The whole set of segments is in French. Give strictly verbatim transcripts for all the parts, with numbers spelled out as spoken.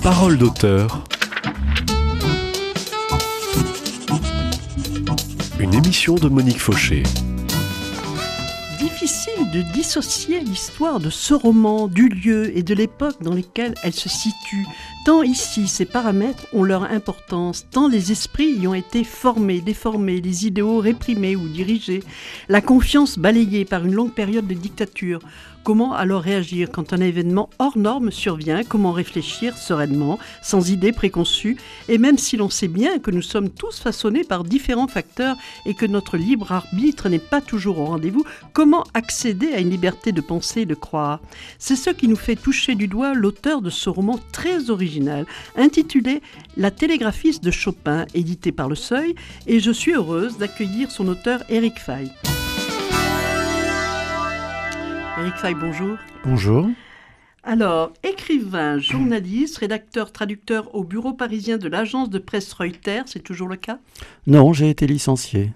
Parole d'auteur. Une émission de Monique Fauché. Difficile de dissocier l'histoire de ce roman du lieu et de l'époque dans lesquelles elle se situe. Tant ici, ces paramètres ont leur importance, tant les esprits y ont été formés, déformés, les idéaux réprimés ou dirigés, la confiance balayée par une longue période de dictature. Comment alors réagir quand un événement hors norme survient? Comment réfléchir sereinement, sans idées préconçues? Et même si l'on sait bien que nous sommes tous façonnés par différents facteurs et que notre libre arbitre n'est pas toujours au rendez-vous, comment accéder à une liberté de penser et de croire? C'est ce qui nous fait toucher du doigt l'auteur de ce roman très original, intitulé « La télégraphiste de Chopin », édité par Le Seuil, et je suis heureuse d'accueillir son auteur Éric Faye. Éric Faye, bonjour. Bonjour. Alors, écrivain, journaliste, rédacteur, traducteur au bureau parisien de l'agence de presse Reuters, c'est toujours le cas? Non, j'ai été licencié.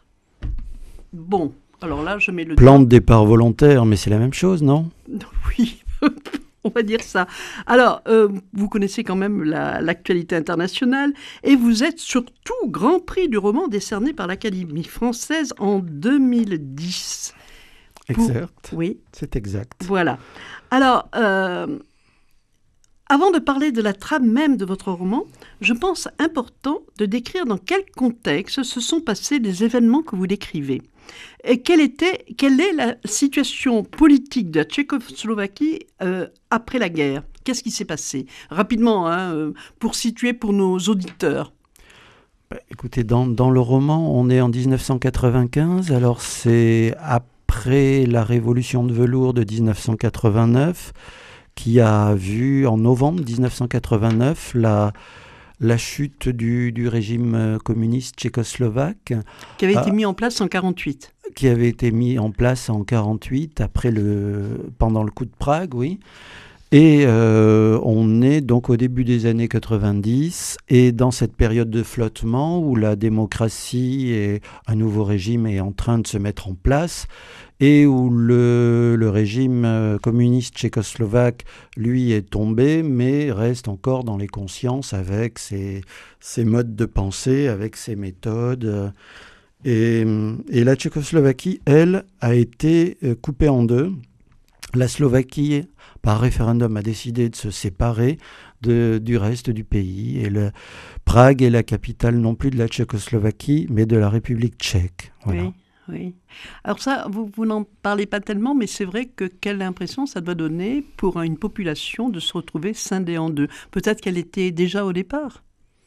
Bon, alors là, je mets le... Plan de départ volontaire, mais c'est la même chose, non? Oui, on va dire ça. Alors, euh, vous connaissez quand même la, l'actualité internationale et vous êtes surtout Grand Prix du roman décerné par l'Académie française en deux mille dix. Exact. Pour... Oui. C'est exact. Voilà. Alors, euh, avant de parler de la trame même de votre roman, je pense important de décrire dans quel contexte se sont passés les événements que vous décrivez. Et quelle était, quelle est la situation politique de la Tchécoslovaquie euh, après la guerre? Qu'est-ce qui s'est passé? Rapidement, hein, euh, pour situer pour nos auditeurs. Bah, écoutez, dans, dans le roman, on est en dix-neuf cent quatre-vingt-quinze, alors c'est après... Après la révolution de velours de dix-neuf cent quatre-vingt-neuf, qui a vu en novembre dix-neuf cent quatre-vingt-neuf la, la chute du, du régime communiste tchécoslovaque. Qui avait été euh, mis en place en quarante-huit. Qui avait été mis en place en quarante-huit, après le, pendant le coup de Prague, oui. Et euh, on est donc au début des années quatre-vingt-dix, et dans cette période de flottement où la démocratie et un nouveau régime est en train de se mettre en place, et où le, le régime communiste tchécoslovaque, lui, est tombé, mais reste encore dans les consciences avec ses, ses modes de pensée, avec ses méthodes. Et, et la Tchécoslovaquie, elle, a été coupée en deux. La Slovaquie, par référendum, a décidé de se séparer de, du reste du pays. Et le, Prague est la capitale non plus de la Tchécoslovaquie, mais de la République tchèque. Voilà. Oui, oui. Alors ça, vous, vous n'en parlez pas tellement, mais c'est vrai que quelle impression ça doit donner pour une population de se retrouver scindée en deux. Peut-être qu'elle était déjà au départ.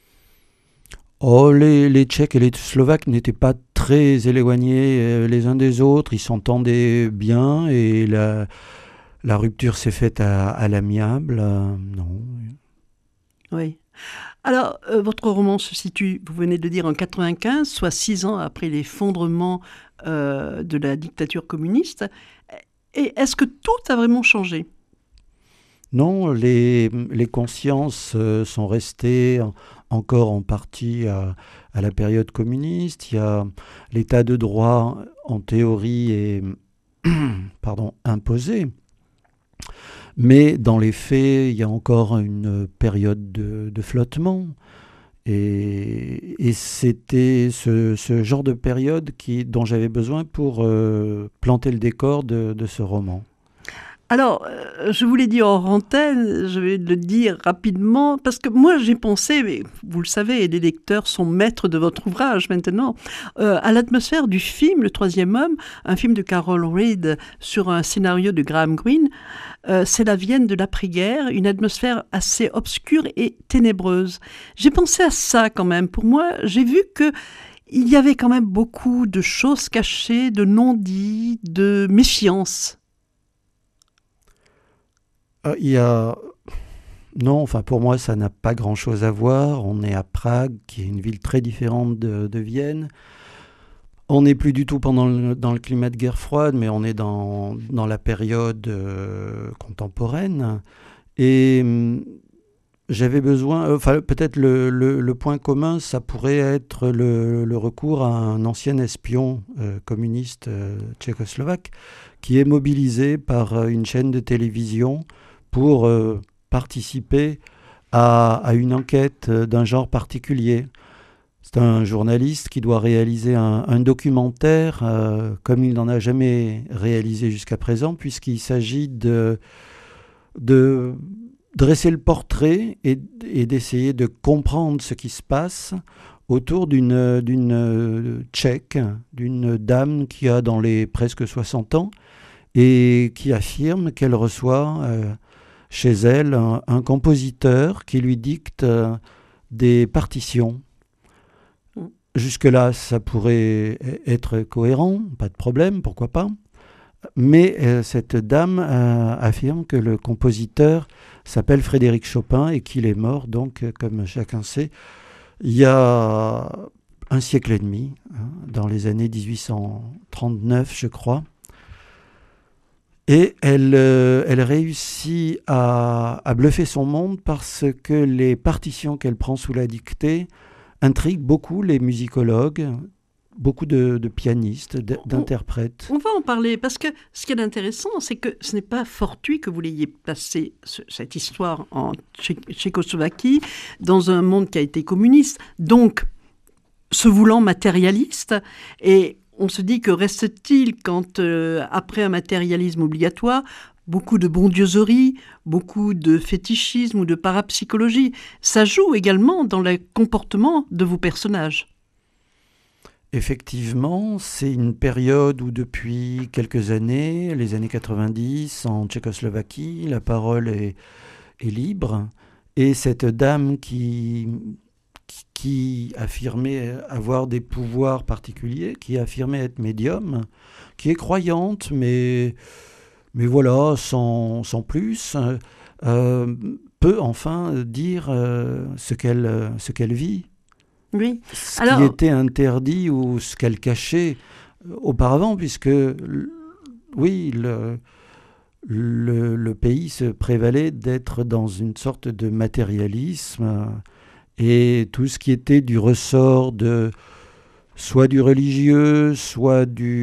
Oh, les, les Tchèques et les Slovaques n'étaient pas très éloignés euh, les uns des autres. Ils s'entendaient bien et la, la rupture s'est faite à, à l'amiable. Euh, non. Oui. Alors, euh, votre roman se situe, vous venez de dire, en quatre-vingt-quinze, soit six ans après l'effondrement euh, de la dictature communiste. Et est-ce que tout a vraiment changé? Non, les, les consciences euh, sont restées en, encore en partie à, à la période communiste. Il y a l'état de droit, en théorie, est pardon, imposé. Mais dans les faits, il y a encore une période de, de flottement. Et, et c'était ce, ce genre de période qui, dont j'avais besoin pour euh, planter le décor de, de ce roman. Alors, euh, je vous l'ai dit hors antenne, je vais le dire rapidement, parce que moi j'ai pensé, mais vous le savez, les lecteurs sont maîtres de votre ouvrage maintenant, euh, à l'atmosphère du film Le Troisième Homme, un film de Carol Reed sur un scénario de Graham Greene. Euh, c'est la Vienne de l'après-guerre, une atmosphère assez obscure et ténébreuse. J'ai pensé à ça quand même. Pour moi, j'ai vu que il y avait quand même beaucoup de choses cachées, de non-dits, de méfiance. Euh, il y a... Non, enfin pour moi ça n'a pas grand-chose à voir. On est à Prague, qui est une ville très différente de, de Vienne. On n'est plus du tout pendant le, dans le climat de guerre froide, mais on est dans, dans la période euh, contemporaine. Et hum, j'avais besoin... Enfin euh, peut-être le, le, le point commun, ça pourrait être le, le recours à un ancien espion euh, communiste euh, tchécoslovaque qui est mobilisé par euh, une chaîne de télévision pour euh, participer à, à une enquête d'un genre particulier. C'est un journaliste qui doit réaliser un, un documentaire euh, comme il n'en a jamais réalisé jusqu'à présent, puisqu'il s'agit de, de dresser le portrait et, et d'essayer de comprendre ce qui se passe autour d'une, d'une Tchèque, d'une dame qui a dans les presque soixante ans et qui affirme qu'elle reçoit euh, chez elle un, un compositeur qui lui dicte euh, des partitions. Jusque-là, ça pourrait être cohérent, pas de problème, pourquoi pas. Mais euh, cette dame euh, affirme que le compositeur s'appelle Frédéric Chopin et qu'il est mort, donc, comme chacun sait, il y a un siècle et demi, hein, dans les années dix-huit cent trente-neuf, je crois. Et elle, euh, elle réussit à, à bluffer son monde parce que les partitions qu'elle prend sous la dictée intriguent beaucoup les musicologues, beaucoup de, de pianistes, d'interprètes. On, on va en parler, parce que ce qui est intéressant, c'est que ce n'est pas fortuit que vous l'ayez placé, ce, cette histoire en Tché- Tchécoslovaquie, dans un monde qui a été communiste, donc se voulant matérialiste, et on se dit que reste-t-il quand, euh, après un matérialisme obligatoire, beaucoup de bondieuserie, beaucoup de fétichisme ou de parapsychologie. Ça joue également dans le comportement de vos personnages. Effectivement, c'est une période où depuis quelques années, les années quatre-vingt-dix, en Tchécoslovaquie, la parole est, est libre. Et cette dame qui, qui, qui affirmait avoir des pouvoirs particuliers, qui affirmait être médium, qui est croyante, mais... mais voilà, sans, sans plus, euh, peut enfin dire euh, ce qu'elle, ce qu'elle vit. Oui. Ce Alors... qui était interdit ou ce qu'elle cachait auparavant, puisque, oui, le, le, le pays se prévalait d'être dans une sorte de matérialisme, et tout ce qui était du ressort de... soit du religieux, soit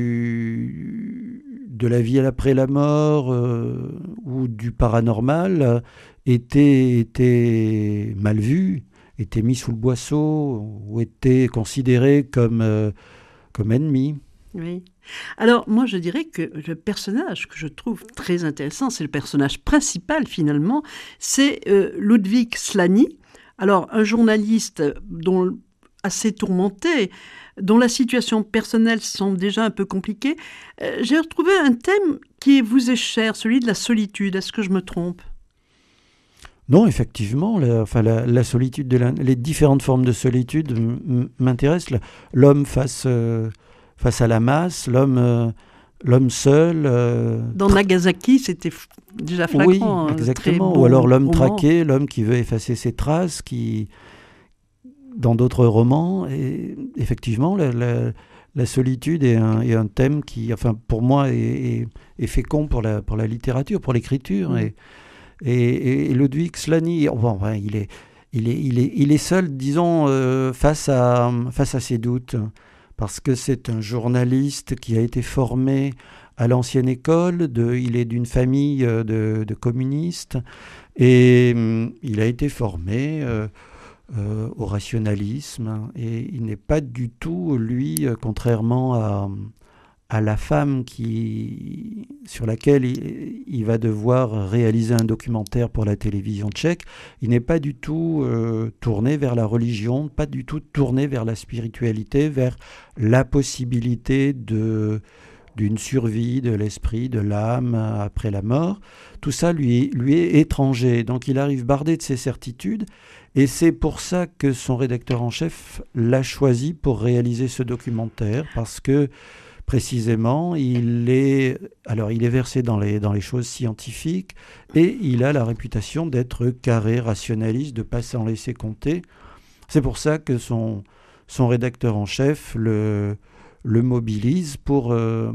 du, de la vie après la mort, euh, ou du paranormal, euh, était, était mal vu, était mis sous le boisseau, ou était considéré comme, euh, comme ennemi. Oui. Alors, moi, je dirais que le personnage que je trouve très intéressant, c'est le personnage principal, finalement, c'est euh, Ludwig Szlany. Alors, un journaliste dont, assez tourmenté, dont la situation personnelle semble déjà un peu compliquée, euh, j'ai retrouvé un thème qui vous est cher, celui de la solitude. Est-ce que je me trompe ? Non, effectivement, la, enfin, la, la solitude, de la, les différentes formes de solitude m- m'intéressent. L'homme face, euh, face à la masse, l'homme, euh, l'homme seul. Euh, Dans Nagasaki, c'était f- déjà flagrant. Oui, exactement. Très Ou alors l'homme roman. traqué, l'homme qui veut effacer ses traces, qui... dans d'autres romans, et effectivement, la, la, la solitude est un, est un thème qui, enfin, pour moi, est, est, est fécond pour la, pour la littérature, pour l'écriture. Mmh. Et, et, et Ludwig Szlany, bon, ouais, il, est, il, est, il, est, il est seul, disons, euh, face, à, face à ses doutes, parce que c'est un journaliste qui a été formé à l'ancienne école, de, il est d'une famille de, de communistes, et hum, il a été formé... Euh, Euh, au rationalisme, et il n'est pas du tout, lui, euh, contrairement à, à la femme qui, sur laquelle il, il va devoir réaliser un documentaire pour la télévision tchèque, il n'est pas du tout euh, tourné vers la religion, pas du tout tourné vers la spiritualité, vers la possibilité de, d'une survie de l'esprit, de l'âme après la mort. Tout ça lui, lui est étranger, donc il arrive bardé de ses certitudes. Et c'est pour ça que son rédacteur en chef l'a choisi pour réaliser ce documentaire, parce que précisément, il est, alors il est versé dans les, dans les choses scientifiques et il a la réputation d'être carré, rationaliste, de ne pas s'en laisser compter. C'est pour ça que son, son rédacteur en chef le, le mobilise pour, euh,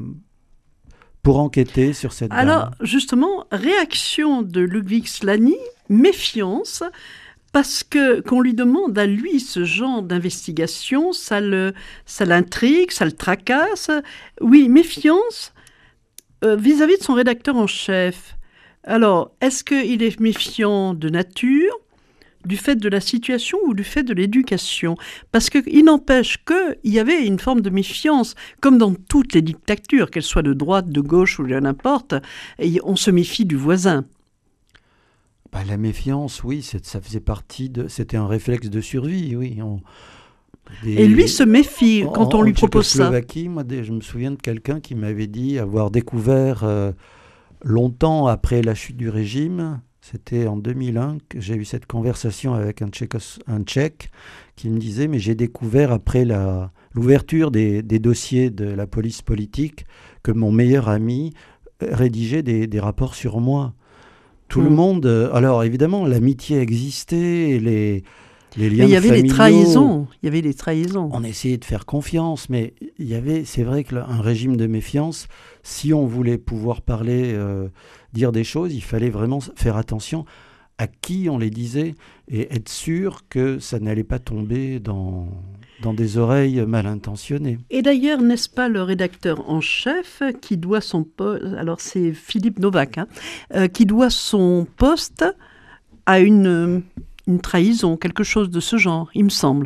pour enquêter sur cette dame. Alors, justement, réaction de Ludwig Szlany, méfiance. Parce que qu'on lui demande à lui ce genre d'investigation, ça, le, ça l'intrigue, ça le tracasse. Oui, méfiance euh, vis-à-vis de son rédacteur en chef. Alors, est-ce qu'il est méfiant de nature, du fait de la situation ou du fait de l'éducation. Parce qu'il n'empêche qu'il y avait une forme de méfiance, comme dans toutes les dictatures, qu'elles soient de droite, de gauche ou de n'importe, et on se méfie du voisin. Bah, la méfiance, oui, c'est, ça faisait partie de... C'était un réflexe de survie, oui. On, des, et lui se méfie en, quand on lui propose ça. En Tchécoslovaquie, moi, je me souviens de quelqu'un qui m'avait dit avoir découvert euh, longtemps après la chute du régime, c'était en deux mille un que j'ai eu cette conversation avec un, Tchécos, un Tchèque qui me disait, mais j'ai découvert après la, l'ouverture des, des dossiers de la police politique que mon meilleur ami rédigeait des, des rapports sur moi. Tout mmh. le monde... Alors, évidemment, l'amitié existait, les, les liens familiaux... Mais il y avait familiaux, les trahisons. Il y avait les trahisons. On essayait de faire confiance, mais il y avait... C'est vrai qu'un régime de méfiance, si on voulait pouvoir parler, euh, dire des choses, il fallait vraiment faire attention à qui on les disait et être sûr que ça n'allait pas tomber dans... dans des oreilles mal intentionnées. Et d'ailleurs, n'est-ce pas le rédacteur en chef qui doit son poste, alors c'est Philippe Novak, hein, euh, qui doit son poste à une, une trahison, quelque chose de ce genre, il me semble.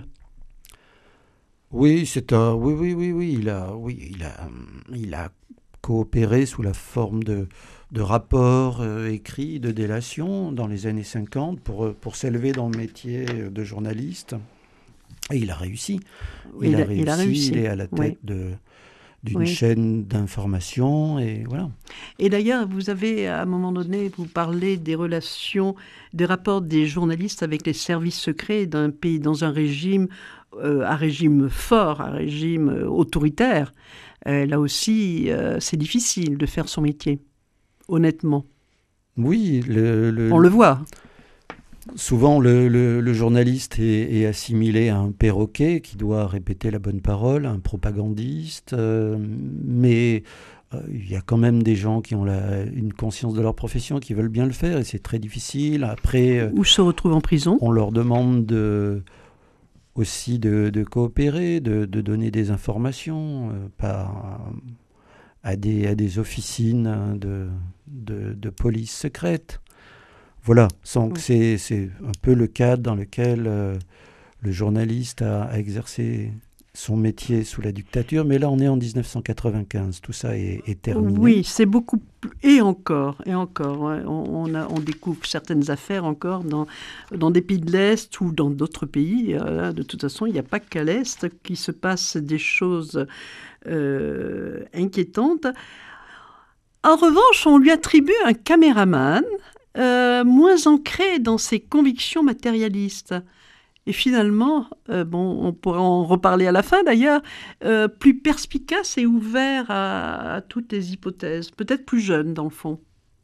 Oui, c'est un, oui, oui, oui, oui, il a, oui, il a, il a coopéré sous la forme de, de rapports euh, écrits, de délations dans les années cinquante pour, pour s'élever dans le métier de journaliste. Et il a réussi. Il, il, a, réussi, il a réussi. Il est à la tête oui. de, d'une oui. chaîne d'information. Et voilà. Et d'ailleurs, vous avez, à un moment donné, vous parlez des relations, des rapports des journalistes avec les services secrets d'un pays, dans un régime, euh, un régime fort, un régime autoritaire. Euh, là aussi, euh, c'est difficile de faire son métier, honnêtement. Oui. Le, le, On le voit. Souvent, le, le, le journaliste est, est assimilé à un perroquet qui doit répéter la bonne parole, un propagandiste, euh, mais euh, il y a quand même des gens qui ont la, une conscience de leur profession, qui veulent bien le faire, et c'est très difficile. Après, euh, ou se retrouvent en prison. On leur demande de, aussi de, de coopérer, de, de donner des informations euh, par, à, des, à des officines de, de, de police secrète. Voilà, donc c'est, c'est un peu le cadre dans lequel euh, le journaliste a, a exercé son métier sous la dictature. Mais là, on est en dix-neuf cent quatre-vingt-quinze, tout ça est, est terminé. Oui, c'est beaucoup plus... Et encore, et encore. Ouais, on, on, a, on découvre certaines affaires encore dans, dans des pays de l'Est ou dans d'autres pays. Euh, de toute façon, il n'y a pas qu'à l'Est qu'il se passe des choses euh, inquiétantes. En revanche, on lui attribue un caméraman Euh, moins ancré dans ses convictions matérialistes. Et finalement, euh, bon, on pourra en reparler à la fin d'ailleurs, euh, plus perspicace et ouvert à, à toutes les hypothèses, peut-être plus jeune dans le fond.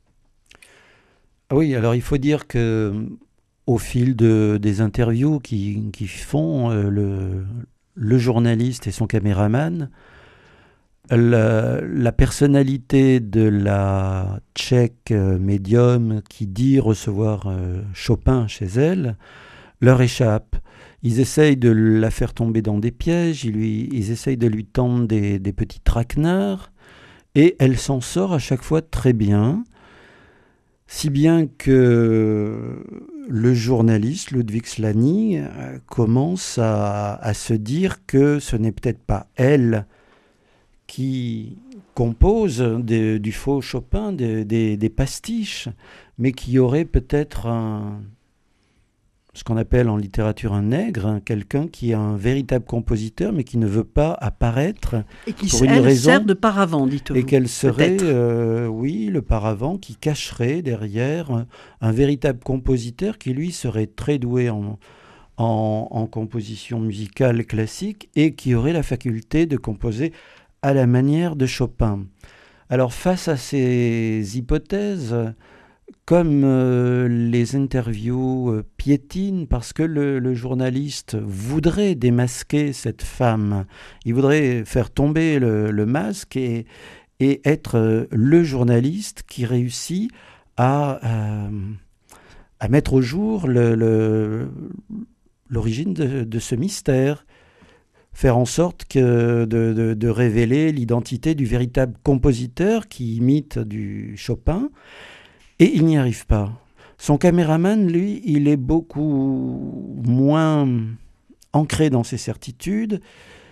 Oui, alors il faut dire que au fil de, des interviews qui, qui font euh, le, le journaliste et son caméraman, La, la personnalité de la Tchèque euh, médium qui dit recevoir euh, Chopin chez elle leur échappe. Ils essayent de la faire tomber dans des pièges, ils, lui, ils essayent de lui tendre des, des petits traquenards, et elle s'en sort à chaque fois très bien, si bien que le journaliste Ludwig Szlany euh, commence à, à se dire que ce n'est peut-être pas elle qui compose de, du faux Chopin, de, de, des pastiches, mais qui aurait peut-être un, ce qu'on appelle en littérature un nègre, hein, quelqu'un qui est un véritable compositeur, mais qui ne veut pas apparaître et qui pour une elle raison, sert de paravent, dites-vous. Et qu'elle serait, euh, oui, le paravent qui cacherait derrière un, un véritable compositeur qui, lui, serait très doué en, en, en composition musicale classique et qui aurait la faculté de composer à la manière de Chopin. Alors, face à ces hypothèses, comme euh, les interviews euh, piétinent, parce que le, le journaliste voudrait démasquer cette femme, il voudrait faire tomber le, le masque et, et être euh, le journaliste qui réussit à, euh, à mettre au jour le, le, l'origine de, de ce mystère. Faire en sorte que de, de, de révéler l'identité du véritable compositeur qui imite du Chopin, et il n'y arrive pas. Son caméraman, lui, il est beaucoup moins ancré dans ses certitudes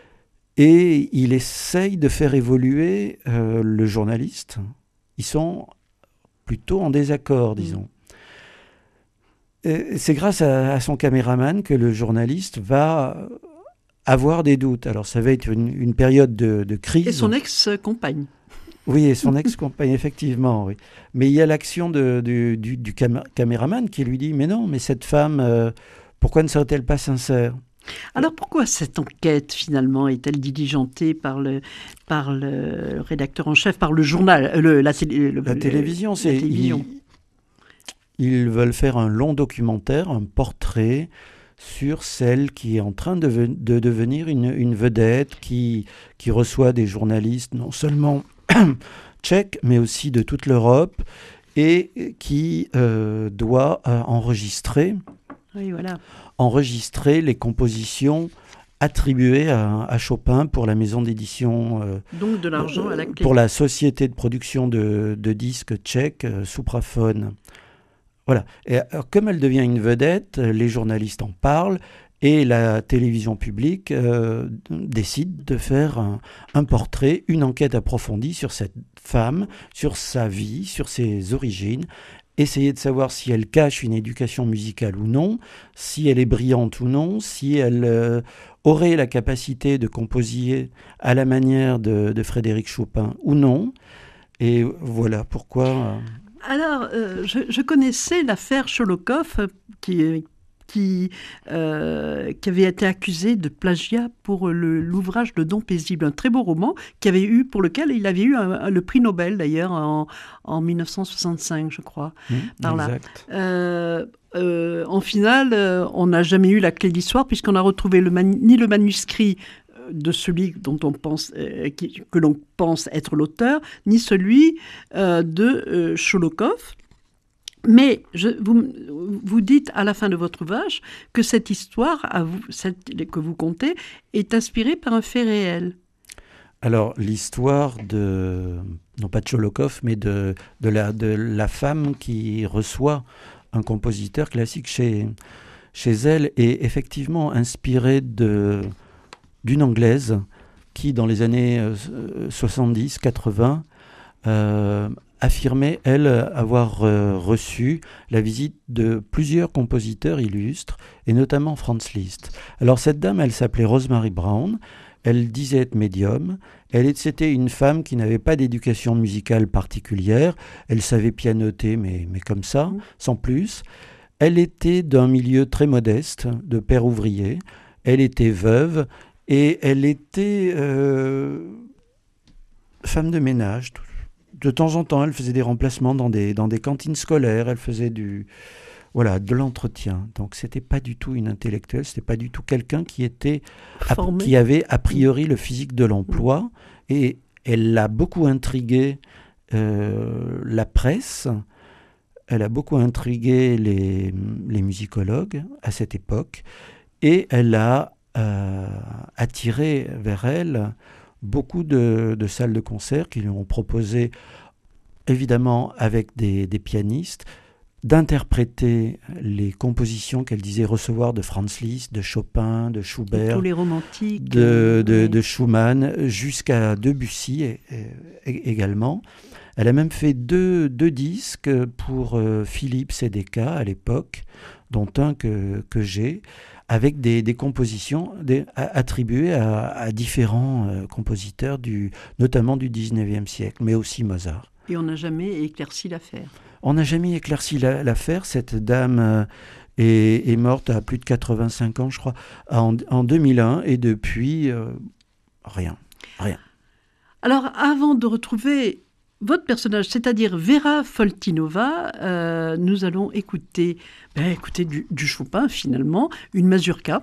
et il essaye de faire évoluer euh, le journaliste. Ils sont plutôt en désaccord, disons. Mmh. Et c'est grâce à, à son caméraman que le journaliste va avoir des doutes. Alors ça va être une, une période de, de crise. Et son ex-compagne. Oui, et son ex-compagne, effectivement, oui. Mais il y a l'action de, de, du, du camé- caméraman qui lui dit « Mais non, mais cette femme, euh, pourquoi ne serait-elle pas sincère ?» Alors pourquoi cette enquête, finalement, est-elle diligentée par le, par le rédacteur en chef, par le journal, le, la, télé, le, la télévision c'est... La télévision. Ils, ils veulent faire un long documentaire, un portrait sur celle qui est en train de, de devenir une, une vedette, qui, qui reçoit des journalistes non seulement tchèques, mais aussi de toute l'Europe, et qui euh, doit euh, enregistrer, oui, voilà. enregistrer les compositions attribuées à, à Chopin pour la maison d'édition, euh, donc de l'argent euh, à la clé. Pour la société de production de, de disques tchèque, euh, Supraphone. Voilà. Et alors, comme elle devient une vedette, les journalistes en parlent et la télévision publique euh, décide de faire un, un portrait, une enquête approfondie sur cette femme, sur sa vie, sur ses origines, essayer de savoir si elle cache une éducation musicale ou non, si elle est brillante ou non, si elle euh, aurait la capacité de composer à la manière de, de Frédéric Chopin ou non. Et voilà pourquoi... Euh, Alors, euh, je, je connaissais l'affaire Cholokov, qui, qui, euh, qui avait été accusé de plagiat pour le, l'ouvrage Le Don paisible, un très beau roman qui avait eu, pour lequel il avait eu un, un, le prix Nobel, d'ailleurs, en, en mille neuf cent soixante-cinq, je crois. Mmh, par là. Exact. Euh, euh, en finale, euh, on n'a jamais eu la clé de l'histoire, puisqu'on a retrouvé le manu- ni le manuscrit de celui dont on pense, euh, qui, que l'on pense être l'auteur, ni celui euh, de euh, Cholokov. Mais je, vous, vous dites à la fin de votre ouvrage que cette histoire, à vous, cette, que vous contez, est inspirée par un fait réel. Alors, l'histoire de, non pas de Cholokov, mais de, de, la, de la femme qui reçoit un compositeur classique chez, chez elle est effectivement inspirée de... d'une Anglaise qui, dans les années soixante-dix quatre-vingts, euh, affirmait, elle, avoir euh, reçu la visite de plusieurs compositeurs illustres, et notamment Franz Liszt. Alors cette dame, elle s'appelait Rosemary Brown, elle disait être médium, elle, c'était une femme qui n'avait pas d'éducation musicale particulière, elle savait pianoter, mais, mais comme ça, mmh. sans plus. Elle était d'un milieu très modeste, de père ouvrier, elle était veuve, et elle était euh, femme de ménage. De temps en temps, elle faisait des remplacements dans des, dans des cantines scolaires. Elle faisait du, voilà, de l'entretien. Donc, ce n'était pas du tout une intellectuelle. Ce n'était pas du tout quelqu'un qui, était, a, qui avait a priori le physique de l'emploi. Et elle a beaucoup intrigué euh, la presse. Elle a beaucoup intrigué les, les musicologues à cette époque. Et elle a... Euh, attiré vers elle beaucoup de, de salles de concert qui lui ont proposé, évidemment avec des, des pianistes, d'interpréter les compositions qu'elle disait recevoir de Franz Liszt, de Chopin, de Schubert, tous les romantiques, de, de, ouais. de Schumann, jusqu'à Debussy et, et, également. Elle a même fait deux, deux disques pour euh, Philips et Decca à l'époque, dont un que, que j'ai, avec des, des compositions des, à, attribuées à, à différents euh, compositeurs, du, notamment du dix-neuvième siècle, mais aussi Mozart. Et on n'a jamais éclairci l'affaire. On n'a jamais éclairci la, l'affaire. Cette dame euh, est, est morte à plus de quatre-vingt-cinq ans, je crois, en, en deux mille un, et depuis, euh, rien, rien. Alors, avant de retrouver votre personnage, c'est-à-dire Vera Foltinova, euh, nous allons écouter, ben, écouter du, du Chopin, finalement, une mazurka.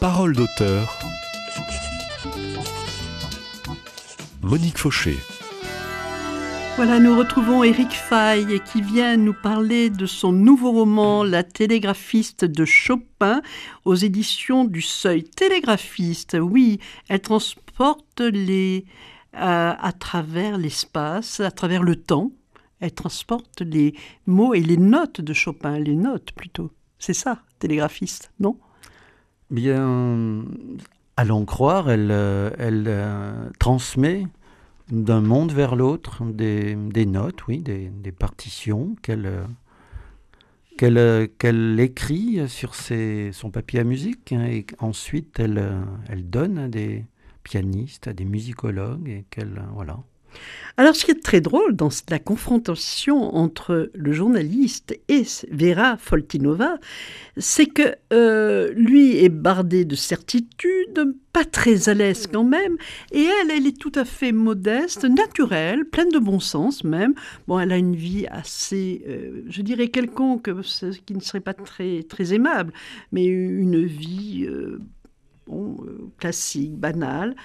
Parole d'auteur. Monique Fauché. Voilà, nous retrouvons Éric Faye qui vient nous parler de son nouveau roman « La télégraphiste de Chopin » aux éditions du Seuil. Télégraphiste, oui, elle transporte les, euh, à travers l'espace, à travers le temps. Elle transporte les mots et les notes de Chopin, les notes plutôt. C'est ça, télégraphiste, non ? Bien, allons croire, elle, elle euh, transmet d'un monde vers l'autre des, des notes, oui, des, des partitions qu'elle, qu'elle, qu'elle écrit sur ses, son papier à musique, hein, et ensuite elle, elle donne à des pianistes, à des musicologues, et qu'elle, voilà. Alors, ce qui est très drôle dans la confrontation entre le journaliste et Vera Foltynova, c'est que euh, lui est bardé de certitudes, pas très à l'aise quand même, et elle, elle est tout à fait modeste, naturelle, pleine de bon sens même. Bon, elle a une vie assez, euh, je dirais quelconque, ce qui ne serait pas très, très aimable, mais une vie euh, bon, euh, classique, banale.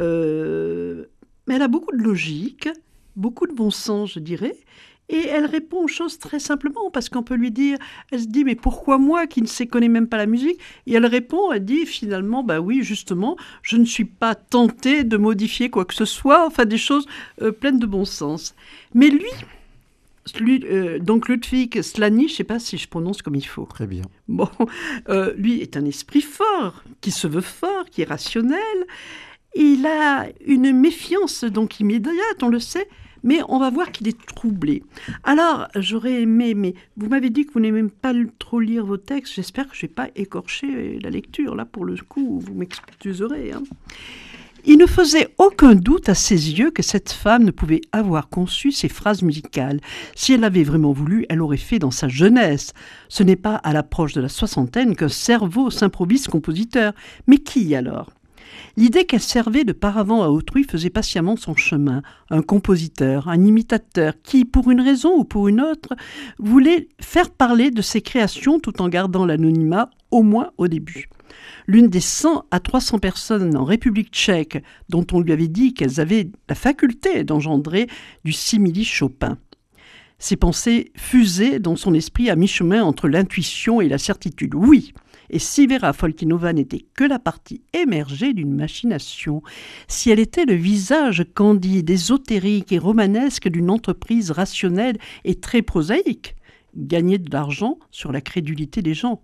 Euh, Mais elle a beaucoup de logique, beaucoup de bon sens, je dirais, et elle répond aux choses très simplement, parce qu'on peut lui dire, elle se dit, mais pourquoi moi qui ne sais connais même pas la musique ? Et elle répond, elle dit finalement, bah oui, justement, je ne suis pas tentée de modifier quoi que ce soit, enfin des choses euh, pleines de bon sens. Mais lui, lui euh, donc Ludwig Szalany, je ne sais pas si je prononce comme il faut. Très bien. Bon, euh, lui est un esprit fort, qui se veut fort, qui est rationnel. Il a une méfiance donc immédiate, on le sait, mais on va voir qu'il est troublé. Alors, j'aurais aimé, mais vous m'avez dit que vous n'aimez même pas trop lire vos textes. J'espère que je n'ai pas écorché la lecture. Là, pour le coup, vous m'excuserez. Hein. Il ne faisait aucun doute à ses yeux que cette femme ne pouvait avoir conçu ces phrases musicales. Si elle avait vraiment voulu, elle l'aurait fait dans sa jeunesse. Ce n'est pas à l'approche de la soixantaine qu'un cerveau s'improvise compositeur. Mais qui alors ? L'idée qu'elle servait de paravent à autrui faisait patiemment son chemin. Un compositeur, un imitateur qui, pour une raison ou pour une autre, voulait faire parler de ses créations tout en gardant l'anonymat, au moins au début. L'une des cent à trois cents personnes en République tchèque dont on lui avait dit qu'elles avaient la faculté d'engendrer du simili Chopin. Ses pensées fusaient dans son esprit à mi-chemin entre l'intuition et la certitude. Oui, et si Vera Foltynova n'était que la partie émergée d'une machination, si elle était le visage candide, ésotérique et romanesque d'une entreprise rationnelle et très prosaïque, gagner de l'argent sur la crédulité des gens.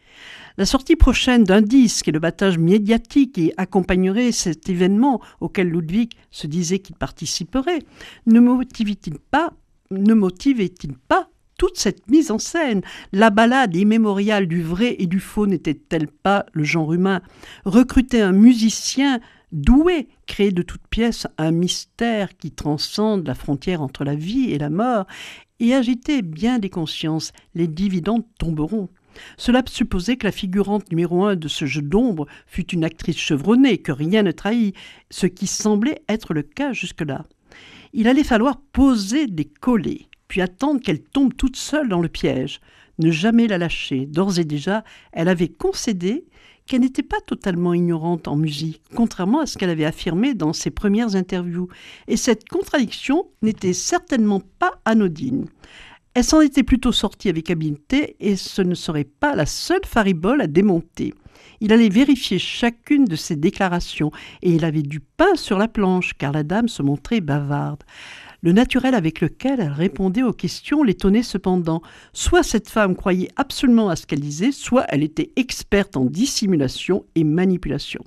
La sortie prochaine d'un disque et le battage médiatique qui accompagnerait cet événement auquel Ludwig se disait qu'il participerait, ne motivait-il pas, ne motivait-il pas toute cette mise en scène? La balade immémoriale du vrai et du faux n'était-elle pas le genre humain? Recruter un musicien doué, créer de toutes pièces un mystère qui transcende la frontière entre la vie et la mort, et agiter bien des consciences, les dividendes tomberont. Cela supposait que la figurante numéro un de ce jeu d'ombre fût une actrice chevronnée, que rien ne trahit, ce qui semblait être le cas jusque-là. Il allait falloir poser des collets, puis attendre qu'elle tombe toute seule dans le piège. Ne jamais la lâcher. D'ores et déjà, elle avait concédé qu'elle n'était pas totalement ignorante en musique, contrairement à ce qu'elle avait affirmé dans ses premières interviews. Et cette contradiction n'était certainement pas anodine. Elle s'en était plutôt sortie avec habileté et ce ne serait pas la seule faribole à démonter. Il allait vérifier chacune de ses déclarations et il avait du pain sur la planche car la dame se montrait bavarde. Le naturel avec lequel elle répondait aux questions l'étonnait cependant. Soit cette femme croyait absolument à ce qu'elle disait, soit elle était experte en dissimulation et manipulation.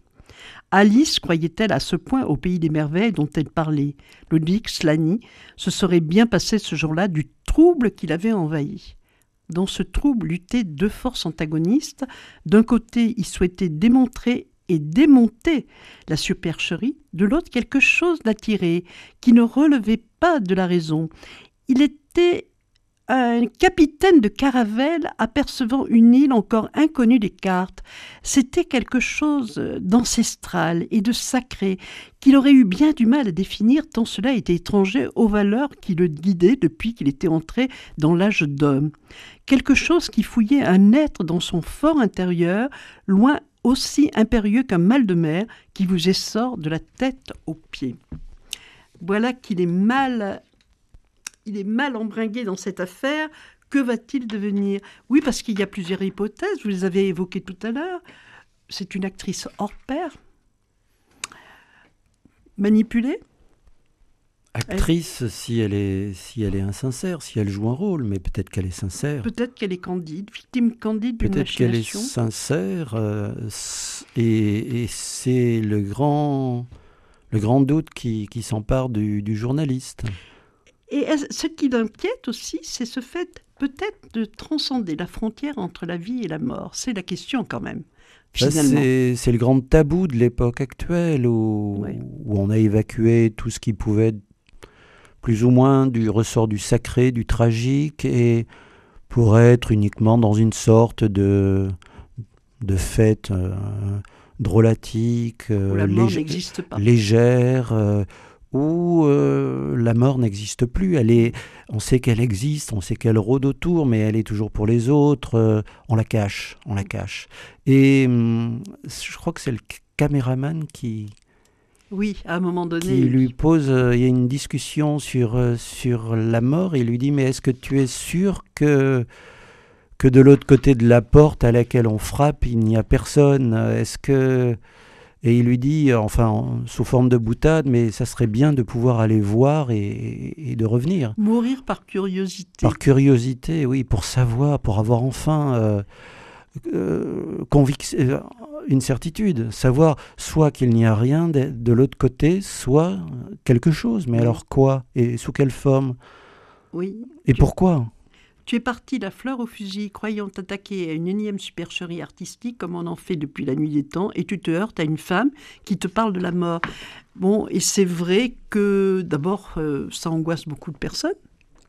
Alice croyait-elle à ce point au pays des merveilles dont elle parlait? Ludwig Szalany se serait bien passé ce jour-là du trouble qui l'avait envahi. Dans ce trouble luttaient deux forces antagonistes. D'un côté, il souhaitait démontrer et démonter la supercherie, de l'autre quelque chose d'attiré, qui ne relevait pas de la raison. Il était un capitaine de caravelle apercevant une île encore inconnue des cartes. C'était quelque chose d'ancestral et de sacré qu'il aurait eu bien du mal à définir tant cela était étranger aux valeurs qui le guidaient depuis qu'il était entré dans l'âge d'homme. Quelque chose qui fouillait un être dans son fort intérieur, loin aussi impérieux qu'un mal de mer qui vous essore de la tête aux pieds. Voilà qu'il est mal, il est mal embringué dans cette affaire. Que va-t-il devenir ? Oui, parce qu'il y a plusieurs hypothèses, vous les avez évoquées tout à l'heure. C'est une actrice hors pair, manipulée. Actrice, elle... si elle est, si elle est insincère, si elle joue un rôle, mais peut-être qu'elle est sincère. Peut-être qu'elle est candide, victime candide d'une machination. Peut-être qu'elle est sincère, euh, et, et c'est le grand, le grand doute qui, qui s'empare du, du journaliste. Et ce qui l'inquiète aussi, c'est ce fait peut-être de transcender la frontière entre la vie et la mort. C'est la question quand même, finalement. C'est, c'est le grand tabou de l'époque actuelle où, oui. où on a évacué tout ce qui pouvait être plus ou moins du ressort du sacré, du tragique, et pour être uniquement dans une sorte de, de fête euh, drôlatique, euh, où la mort lég- n'existe pas. légère, euh, où euh, la mort n'existe plus. Elle est, on sait qu'elle existe, on sait qu'elle rôde autour, mais elle est toujours pour les autres. Euh, on la cache, on la cache. Et hum, je crois que c'est le caméraman qui... Oui, à un moment donné. Qui lui pose, euh, il y a une discussion sur, euh, sur la mort, et il lui dit, mais est-ce que tu es sûr que, que de l'autre côté de la porte à laquelle on frappe, il n'y a personne ? Est-ce que... Et il lui dit, enfin, en, sous forme de boutade, mais ça serait bien de pouvoir aller voir et, et de revenir. Mourir par curiosité. Par curiosité, oui, pour savoir, pour avoir enfin... Euh, Euh, convic- euh, une certitude, savoir soit qu'il n'y a rien de, de l'autre côté, soit quelque chose, mais oui. alors quoi ? Et sous quelle forme ? Oui. Et tu, pourquoi ? Tu es parti la fleur au fusil, croyant t'attaquer à une énième supercherie artistique comme on en fait depuis la nuit des temps, et tu te heurtes à une femme qui te parle de la mort. Bon, et c'est vrai que d'abord, euh, ça angoisse beaucoup de personnes.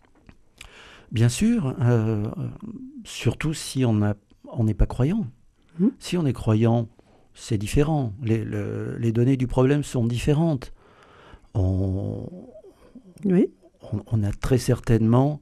Bien sûr, euh, surtout si on a on n'est pas croyant. Mmh. Si on est croyant, c'est différent. Les, le, les données du problème sont différentes. On, oui. on, on a très certainement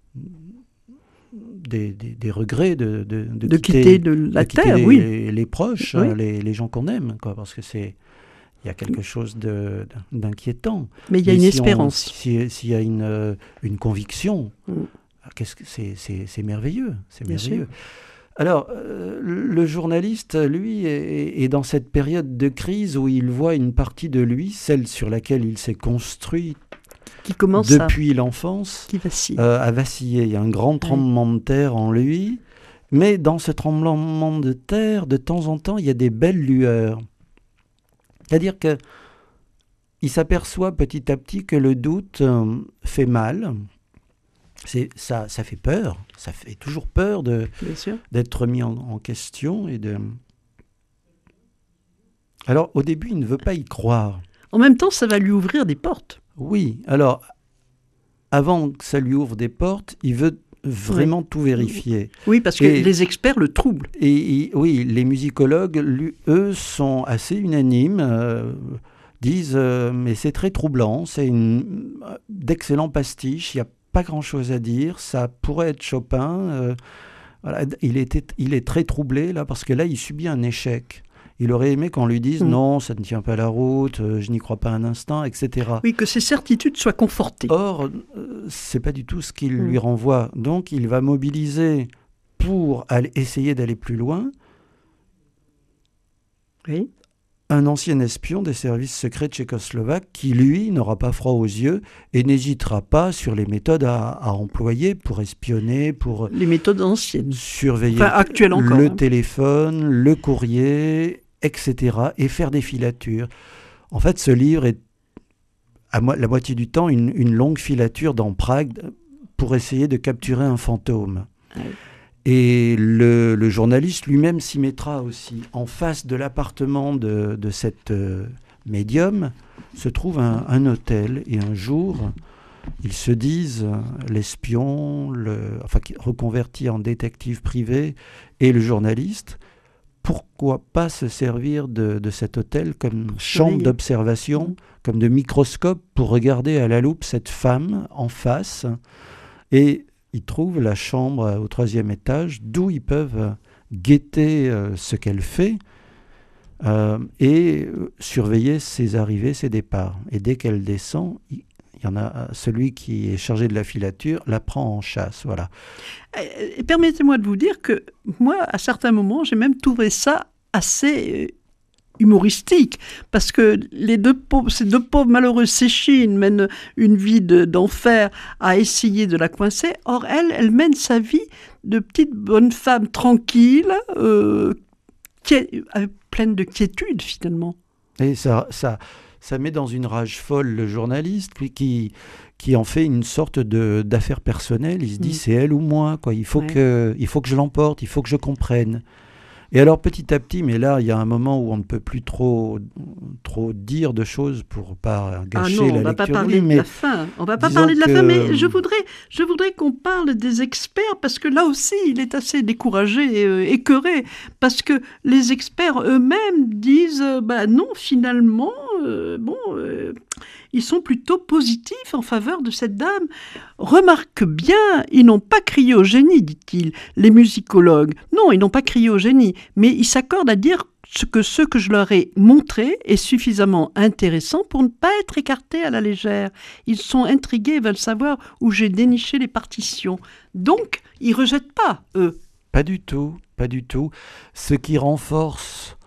des, des, des regrets de, de, de, de quitter, quitter de la de quitter terre, les, oui. les, les proches, oui. les, les gens qu'on aime, quoi, parce que c'est il y a quelque chose de, d'inquiétant. Mais il y a Mais une si espérance. On, si, s'il y a une, une conviction, mmh. qu'est-ce que c'est, c'est, c'est merveilleux, c'est Bien merveilleux. Sûr. Alors, euh, le journaliste, lui, est, est dans cette période de crise où il voit une partie de lui, celle sur laquelle il s'est construit qui commence depuis à... l'enfance, qui vacille. Euh, à vaciller. Il y a un grand tremblement oui. de terre en lui, mais dans ce tremblement de terre, de temps en temps, il y a des belles lueurs. C'est-à-dire que il s'aperçoit petit à petit que le doute euh, fait mal. C'est, ça, ça fait peur, ça fait toujours peur de, d'être mis en, en question. Et de... Alors, au début, il ne veut pas y croire. En même temps, ça va lui ouvrir des portes. Oui, alors, avant que ça lui ouvre des portes, il veut vraiment oui. tout vérifier. Oui, parce que et, les experts le troublent. Et, et oui, les musicologues, lui, eux, sont assez unanimes, euh, disent euh, « mais c'est très troublant, c'est une, d'excellents pastiches, il y a pas grand-chose à dire, ça pourrait être Chopin. Euh, voilà, il, était, il est très troublé là parce que là, il subit un échec. Il aurait aimé qu'on lui dise mmh. non, ça ne tient pas la route, euh, je n'y crois pas un instant, et cetera. Oui, que ses certitudes soient confortées. Or, euh, c'est pas du tout ce qu'il mmh. lui renvoie. Donc, il va mobiliser pour aller, essayer d'aller plus loin. Oui. Un ancien espion des services secrets tchécoslovaques qui, lui, n'aura pas froid aux yeux et n'hésitera pas sur les méthodes à, à employer pour espionner, pour... Les méthodes anciennes. Surveiller enfin, actuelles encore, le hein. téléphone, le courrier, et cetera. Et faire des filatures. En fait, ce livre est, à mo- la moitié du temps, une, une longue filature dans Prague pour essayer de capturer un fantôme. Oui. Et le, le journaliste lui-même s'y mettra aussi. En face de l'appartement de, de cette euh, médium se trouve un, un hôtel. Et un jour, ils se disent, l'espion, le, enfin reconverti en détective privé, et le journaliste, pourquoi pas se servir de, de cet hôtel comme chambre d'observation, mmh. comme de microscope pour regarder à la loupe cette femme en face. Et ils trouvent la chambre au troisième étage, d'où ils peuvent guetter euh, ce qu'elle fait. euh, et surveiller ses arrivées, ses départs. Et dès qu'elle descend, il y en a celui qui est chargé de la filature, la prend en chasse. Voilà. Et permettez-moi de vous dire que moi, à certains moments, j'ai même trouvé ça assez humoristique, parce que les deux pauvres, ces deux pauvres malheureuses séchines mènent une vie de, d'enfer à essayer de la coincer. Or, elle, elle mène sa vie de petite bonne femme tranquille, euh, qui est, euh, pleine de quiétude finalement. Et ça, ça, ça met dans une rage folle le journaliste qui, qui, qui en fait une sorte de, d'affaire personnelle. Il se dit, mmh. c'est elle ou moi, quoi. Il faut ouais. que, il faut que je l'emporte, il faut que je comprenne. Et alors petit à petit, mais là il y a un moment où on ne peut plus trop, trop dire de choses pour pas gâcher ah non, la on va lecture pas parler du livre, de mais la fin. On va pas parler de la que... fin, mais je voudrais, je voudrais qu'on parle des experts, parce que là aussi il est assez découragé, euh, écœuré, parce que les experts eux-mêmes disent, euh, bah non finalement, euh, bon, euh, ils sont plutôt positifs en faveur de cette dame. Remarque bien, ils n'ont pas crié au génie, dit-il, les musicologues. Non, ils n'ont pas crié au génie, mais ils s'accordent à dire que ce que je leur ai montré est suffisamment intéressant pour ne pas être écartés à la légère. Ils sont intrigués et veulent savoir où j'ai déniché les partitions. Donc, ils ne rejettent pas, eux. Pas du tout, pas du tout. Ce qui renforce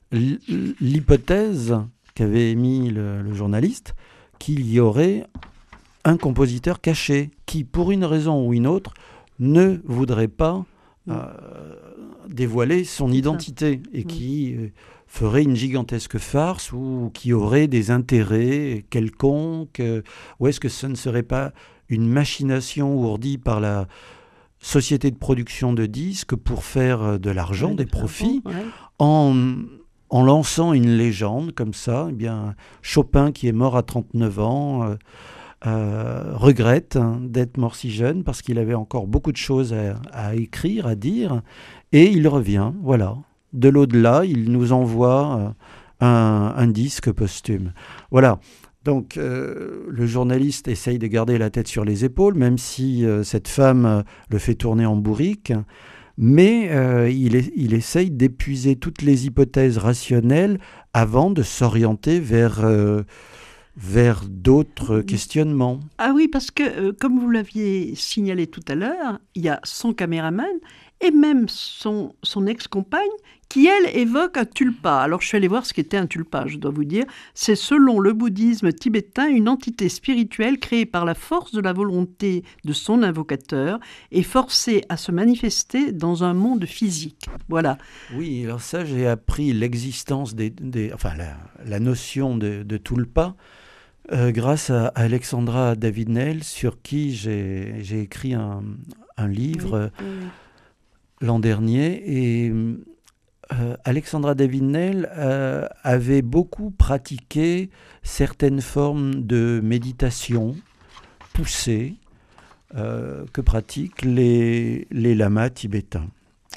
l'hypothèse qu'avait émis le, le journaliste, qu'il y aurait un compositeur caché qui, pour une raison ou une autre, ne voudrait pas euh, dévoiler son identité et qui euh, ferait une gigantesque farce ou qui aurait des intérêts quelconques, euh, ou est-ce que ce ne serait pas une machination ourdie par la société de production de disques pour faire de l'argent, ouais, des profits, ouais. en... En lançant une légende comme ça, eh bien, Chopin, qui est mort à trente-neuf ans, euh, euh, regrette hein, d'être mort si jeune parce qu'il avait encore beaucoup de choses à, à écrire, à dire, et il revient, voilà. De l'au-delà, il nous envoie euh, un, un disque posthume. Voilà. Donc, euh, le journaliste essaye de garder la tête sur les épaules, même si euh, cette femme euh, le fait tourner en bourrique. Mais euh, il, est, il essaye d'épuiser toutes les hypothèses rationnelles avant de s'orienter vers, euh, vers d'autres questionnements. Ah oui, parce que, euh, comme vous l'aviez signalé tout à l'heure, il y a son caméraman et même son, son ex-compagne qui, elle, évoque un tulpa. Alors, je suis allée voir ce qu'était un tulpa, je dois vous dire. C'est, selon le bouddhisme tibétain, une entité spirituelle créée par la force de la volonté de son invocateur et forcée à se manifester dans un monde physique. Voilà. Oui, alors ça, j'ai appris l'existence des... des enfin, la, la notion de, de tulpa euh, grâce à Alexandra David-Néel, sur qui j'ai, j'ai écrit un, un livre oui, oui. l'an dernier. Et... Euh, Alexandra David-Néel euh, avait beaucoup pratiqué certaines formes de méditation poussée euh, que pratiquent les, les lamas tibétains.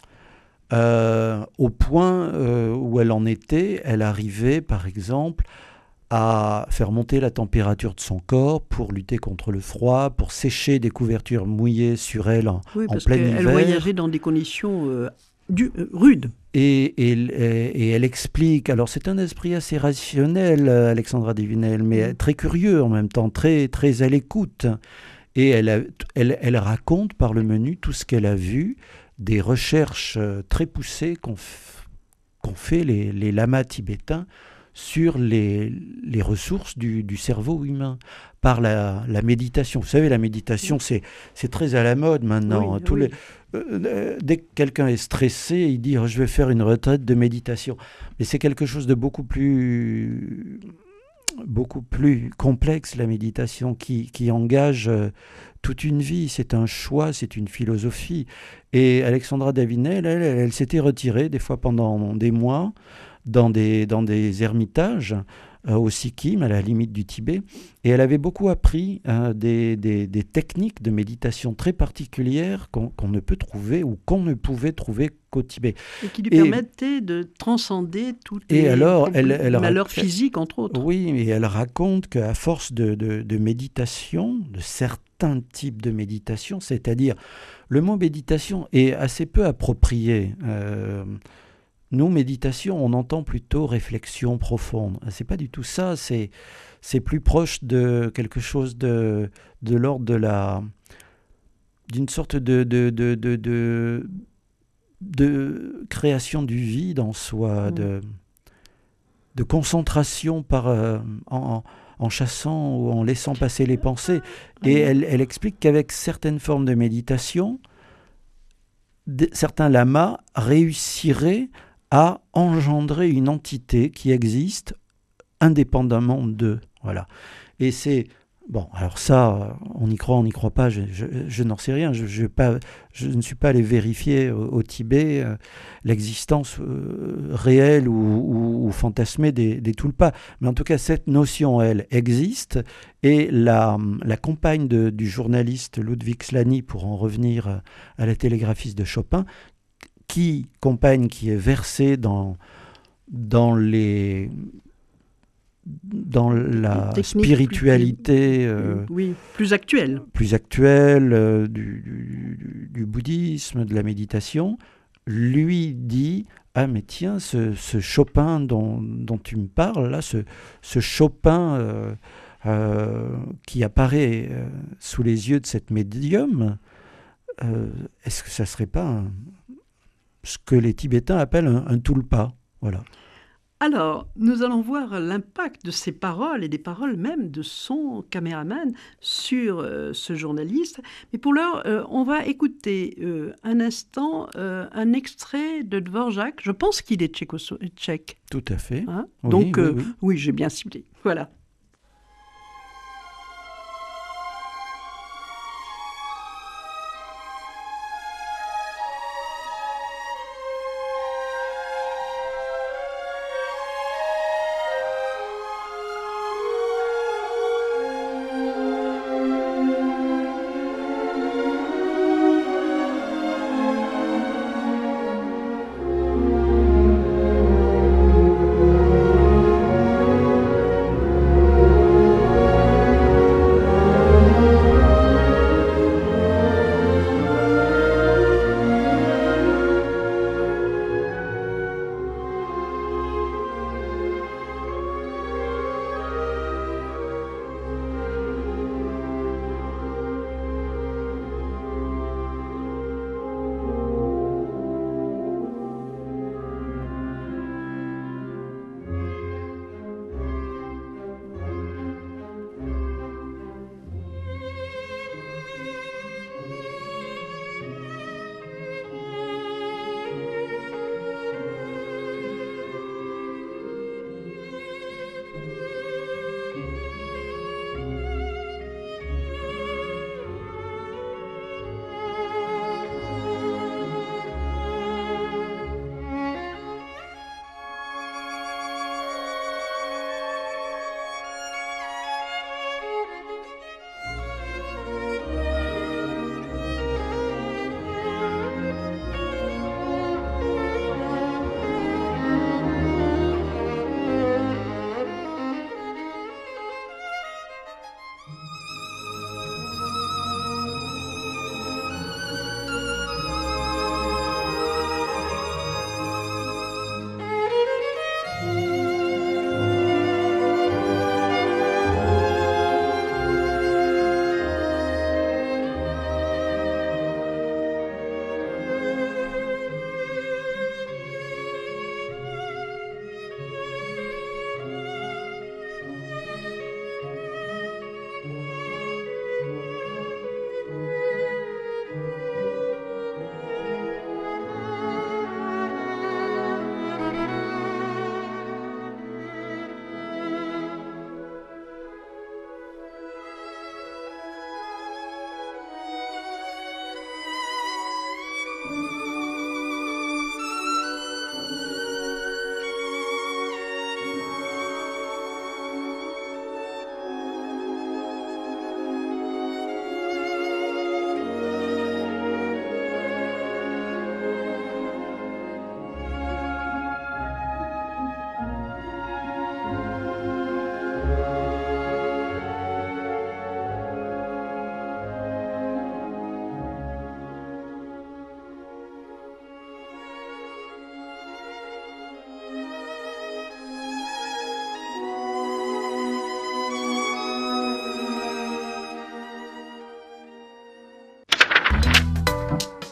Euh, au point euh, où elle en était, elle arrivait par exemple à faire monter la température de son corps pour lutter contre le froid, pour sécher des couvertures mouillées sur elle en, oui, en plein hiver. Elle voyageait dans des conditions euh, du, euh, rudes. Et, et, et elle explique, alors c'est un esprit assez rationnel, Alexandra David-Néel, mais très curieux en même temps, très, très à l'écoute. Et elle, a, elle, elle raconte par le menu tout ce qu'elle a vu, des recherches très poussées qu'ont, qu'ont fait les, les lamas tibétains sur les, les ressources du, du cerveau humain, par la, la méditation. Vous savez, la méditation, c'est, c'est très à la mode maintenant. Oui, Tous oui. les, euh, dès que quelqu'un est stressé, il dit oh, « je vais faire une retraite de méditation ». Mais c'est quelque chose de beaucoup plus, beaucoup plus complexe, la méditation, qui, qui engage euh, toute une vie. C'est un choix, c'est une philosophie. Et Alexandra David-Néel, elle, elle, elle s'était retirée des fois pendant des mois, dans des, dans des ermitages euh, au Sikkim, à la limite du Tibet, et elle avait beaucoup appris euh, des, des, des techniques de méditation très particulières qu'on, qu'on ne peut trouver ou qu'on ne pouvait trouver qu'au Tibet. Et qui lui et, permettaient de transcender tous les alors, elle, elle malheurs rac- physiques, entre autres. Oui, et elle raconte qu'à force de, de, de méditation, de certains types de méditation, c'est-à-dire le mot méditation est assez peu approprié. Euh, nous, méditation, on entend plutôt réflexion profonde. C'est pas du tout ça, c'est, c'est plus proche de quelque chose de, de l'ordre de la... d'une sorte de, de, de, de, de, de création du vide en soi, mmh. de, de concentration par, euh, en, en chassant ou en laissant passer les pensées. Et elle, elle explique qu'avec certaines formes de méditation, de, certains lamas réussiraient à engendrer une entité qui existe indépendamment d'eux. Voilà. Et c'est... Bon, alors ça, on y croit, on n'y croit pas, je, je, je n'en sais rien. Je, je, pas, je ne suis pas allé vérifier au, au Tibet euh, l'existence euh, réelle ou, ou, ou fantasmée des, des tulpas. Mais en tout cas, cette notion, elle, existe. Et la, la compagne de, du journaliste Ludwig Slany, pour en revenir à la télégraphiste de Chopin, qui, compagne qui est versée dans, dans les... dans la spiritualité plus, euh, oui, plus actuelle, plus actuelle euh, du, du, du bouddhisme, de la méditation, lui dit « Ah mais tiens, ce, ce Chopin dont, dont tu me parles, là, ce, ce Chopin euh, euh, qui apparaît euh, sous les yeux de cette médium, euh, est-ce que ça ne serait pas un, ce que les Tibétains appellent un, un tulpa ?» Voilà. Alors, nous allons voir l'impact de ces paroles et des paroles même de son caméraman sur euh, ce journaliste. Mais pour l'heure, euh, on va écouter euh, un instant euh, un extrait de Dvorak. Je pense qu'il est tchéco-tchèque. Tout à fait. Hein oui, Donc, oui, euh, oui. oui, j'ai bien ciblé. Voilà.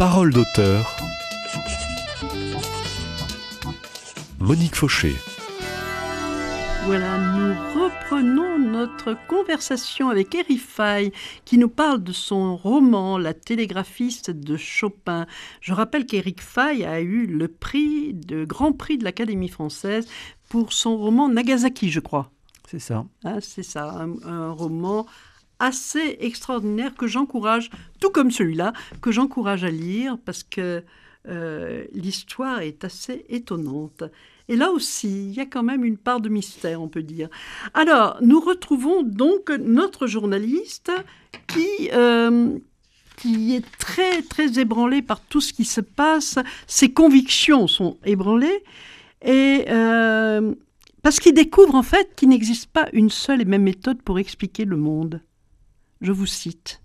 Parole d'auteur. Monique Fauché. Voilà, nous reprenons notre conversation avec Eric Faye qui nous parle de son roman La télégraphiste de Chopin. Je rappelle qu'Eric Faye a eu le prix, le grand prix de l'Académie française pour son roman Nagasaki, je crois. C'est ça. Ah, c'est ça, un, un roman assez extraordinaire que j'encourage, tout comme celui-là, que j'encourage à lire parce que euh, l'histoire est assez étonnante. Et là aussi, il y a quand même une part de mystère, on peut dire. Alors, nous retrouvons donc notre journaliste qui, euh, qui est très, très ébranlé par tout ce qui se passe. Ses convictions sont ébranlées. Et euh, parce qu'il découvre en fait qu'il n'existe pas une seule et même méthode pour expliquer le monde. Je vous cite.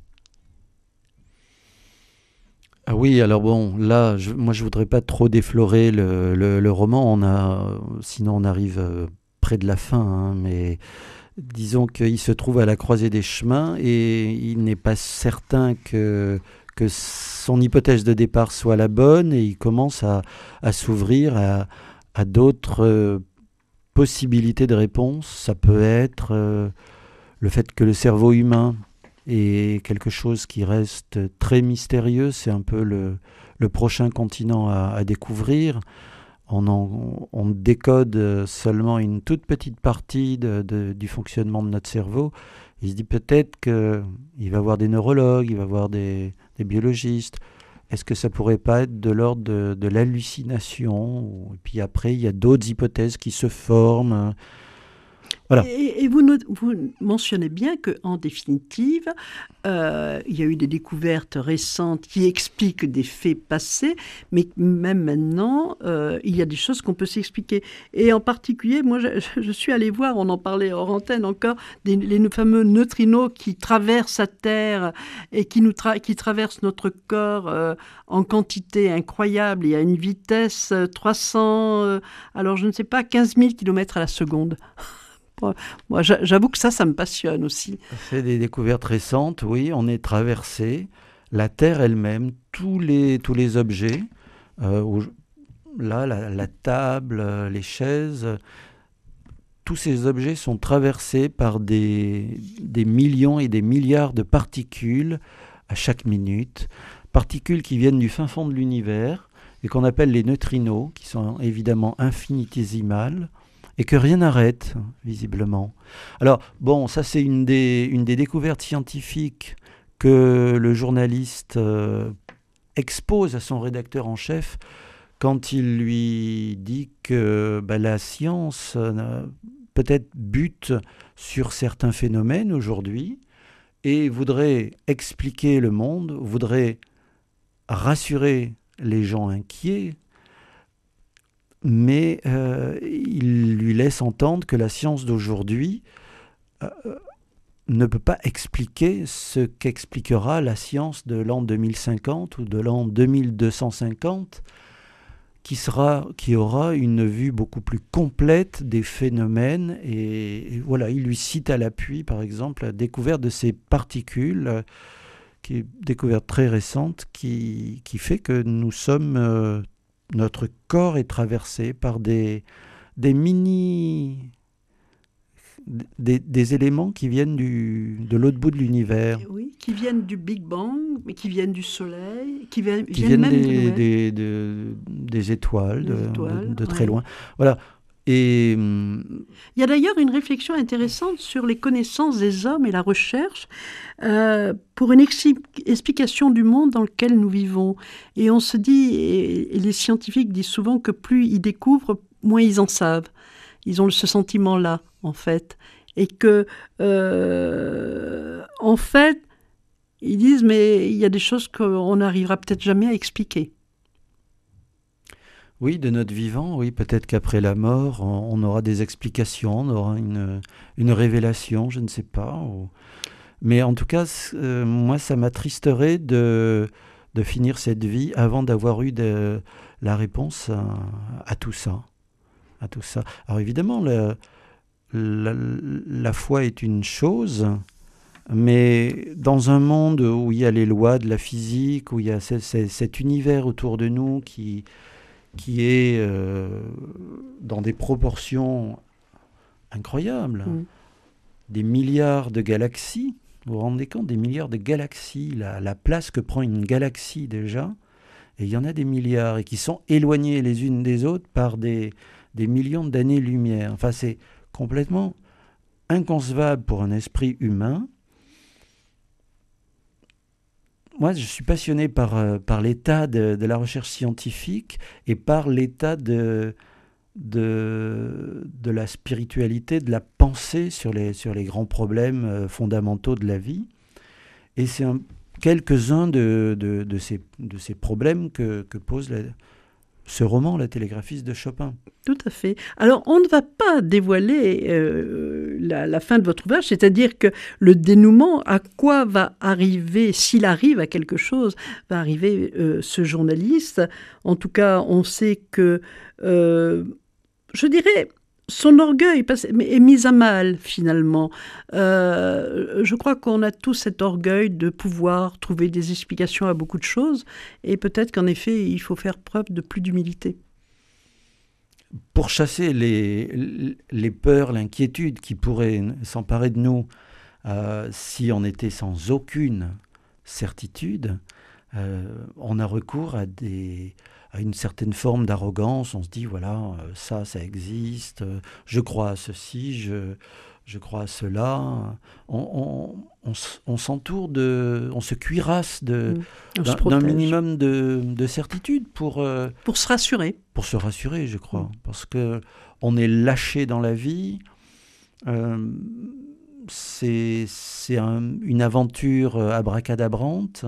Ah oui, alors bon, là, je, moi je voudrais pas trop déflorer le, le, le roman, on a, sinon on arrive euh, près de la fin, hein, mais disons qu'il se trouve à la croisée des chemins et il n'est pas certain que, que son hypothèse de départ soit la bonne et il commence à, à s'ouvrir à, à d'autres euh, possibilités de réponse. Ça peut être euh, le fait que le cerveau humain et quelque chose qui reste très mystérieux, c'est un peu le, le prochain continent à, à découvrir. On, en, on décode seulement une toute petite partie de, de, du fonctionnement de notre cerveau. Il se dit peut-être qu'il va y avoir des neurologues, il va y avoir des, des biologistes. Est-ce que ça ne pourrait pas être de l'ordre de, de l'hallucination ? Et puis après, il y a d'autres hypothèses qui se forment. Voilà. Et, et vous, not- vous mentionnez bien qu'en définitive, euh, il y a eu des découvertes récentes qui expliquent des faits passés, mais même maintenant, euh, il y a des choses qu'on peut s'expliquer. Et en particulier, moi, je, je suis allée voir, on en parlait hors antenne encore, des, les fameux neutrinos qui traversent la Terre et qui, nous tra- qui traversent notre corps euh, en quantité incroyable et à une vitesse euh, trois cents, euh, alors je ne sais pas, quinze mille kilomètres à la seconde. Moi, j'avoue que ça, ça me passionne aussi. C'est des découvertes récentes, oui. On est traversé, la Terre elle-même, tous les, tous les objets, euh, où, là, la, la table, les chaises, tous ces objets sont traversés par des, des millions et des milliards de particules à chaque minute. Particules qui viennent du fin fond de l'univers et qu'on appelle les neutrinos, qui sont évidemment infinitésimales. Et que rien n'arrête, visiblement. Alors, bon, ça c'est une des, une des découvertes scientifiques que le journaliste euh, expose à son rédacteur en chef quand il lui dit que bah, la science euh, peut-être bute sur certains phénomènes aujourd'hui et voudrait expliquer le monde, voudrait rassurer les gens inquiets, mais euh, il lui laisse entendre que la science d'aujourd'hui euh, ne peut pas expliquer ce qu'expliquera la science de l'an deux mille cinquante ou de l'an deux mille deux cent cinquante, qui, sera, qui aura une vue beaucoup plus complète des phénomènes. Et, et voilà, il lui cite à l'appui, par exemple, la découverte de ces particules, euh, qui est une découverte très récente, qui, qui fait que nous sommes... Euh, notre corps est traversé par des, des mini... Des, des éléments qui viennent du, de l'autre bout de l'univers. Oui, qui viennent du Big Bang, mais qui viennent du Soleil, qui viennent, qui viennent, viennent même des, de, des, des, des étoiles, des de, étoiles de, de très ouais. loin. Voilà. Et, il y a d'ailleurs une réflexion intéressante sur les connaissances des hommes et la recherche euh, pour une ex- explication du monde dans lequel nous vivons. Et on se dit, et, et les scientifiques disent souvent que plus ils découvrent, moins ils en savent. Ils ont ce sentiment-là, en fait. Et que, euh, en fait, ils disent, mais il y a des choses qu'on n'arrivera peut-être jamais à expliquer. Oui, de notre vivant, oui, peut-être qu'après la mort, on, on aura des explications, on aura une, une révélation, je ne sais pas. Ou... Mais en tout cas, euh, moi, ça m'attristerait de, de finir cette vie avant d'avoir eu de, la réponse à, à tout ça. À tout ça. Alors évidemment, le, la, la foi est une chose, Mais dans un monde où il y a les lois de la physique, où il y a ce, ce, cet univers autour de nous qui, qui est euh, dans des proportions incroyables, mmh. des milliards de galaxies, vous vous rendez compte, des milliards de galaxies, la, la place que prend une galaxie déjà, et il y en a des milliards, et qui sont éloignées les unes des autres par des, des millions d'années-lumière. Enfin, c'est complètement inconcevable pour un esprit humain. Moi, je suis passionné par, euh, par l'état de, de la recherche scientifique et par l'état de, de, de la spiritualité, de la pensée sur les, sur les grands problèmes euh, fondamentaux de la vie. Et c'est un, quelques-uns de, de, de, ces, de ces problèmes que, que pose la, ce roman, La télégraphiste de Chopin. Tout à fait. Alors, on ne va pas dévoiler euh, la, la fin de votre ouvrage, c'est-à-dire que le dénouement, à quoi va arriver, s'il arrive à quelque chose, va arriver euh, ce journaliste. En tout cas, on sait que, euh, je dirais, son orgueil est mis à mal, finalement. Euh, je crois qu'on a tous cet orgueil de pouvoir trouver des explications à beaucoup de choses, et peut-être qu'en effet, il faut faire preuve de plus d'humilité. Pour chasser les, les peurs, l'inquiétude qui pourraient s'emparer de nous euh, si on était sans aucune certitude, euh, on a recours à, des, à une certaine forme d'arrogance. On se dit, voilà, ça, ça existe, je crois à ceci, je, je crois à cela. On, on, on, on s'entoure de... On se cuirasse de, mmh. d'un, d'un minimum de, de certitude pour... Euh, pour se rassurer. Pour se rassurer, je crois. Mmh. Parce qu'on est lâché dans la vie. Euh, c'est c'est un, une aventure abracadabrante.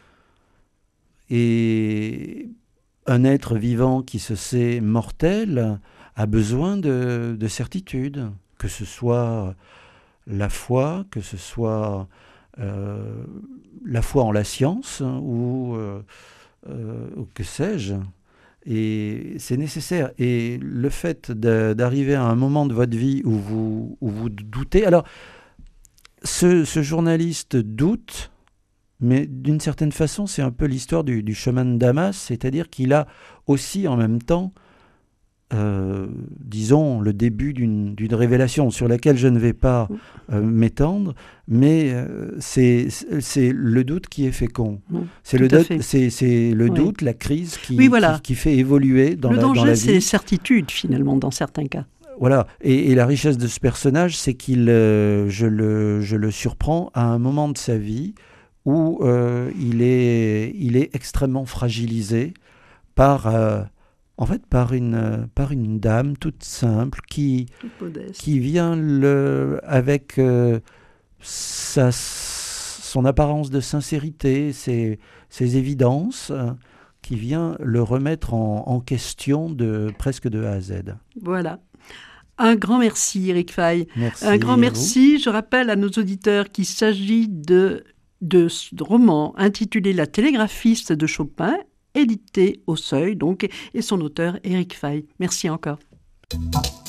Et un être vivant qui se sait mortel a besoin de, de certitude, que ce soit la foi, que ce soit euh, la foi en la science, ou, euh, euh, ou que sais-je. Et c'est nécessaire. Et le fait de, d'arriver à un moment de votre vie où vous, où vous doutez... Alors, ce, ce journaliste doute, mais d'une certaine façon, c'est un peu l'histoire du, du chemin de Damas, c'est-à-dire qu'il a aussi en même temps, euh, disons, le début d'une, d'une révélation sur laquelle je ne vais pas euh, m'étendre, mais euh, c'est, c'est le doute qui est fécond. Bon, c'est, le doute, c'est, c'est le oui. doute, la crise qui, oui, voilà. qui, qui fait évoluer dans le la, danger, dans la vie. C'est les certitudes, finalement, dans certains cas. Voilà, et, et la richesse de ce personnage, c'est qu'il, euh, je, le, je le surprends à un moment de sa vie où euh, il, est, il est extrêmement fragilisé par, euh, en fait, par, une, par une dame toute simple qui, qui vient le, avec euh, sa, son apparence de sincérité, ses, ses évidences, euh, qui vient le remettre en, en question de, presque de A à Z. Voilà. Un grand merci, Éric Faye. Merci Un grand merci. Je rappelle à nos auditeurs qu'il s'agit de, de, de roman intitulé La télégraphiste de Chopin, édité au Seuil, donc, et son auteur, Éric Faye. Merci encore.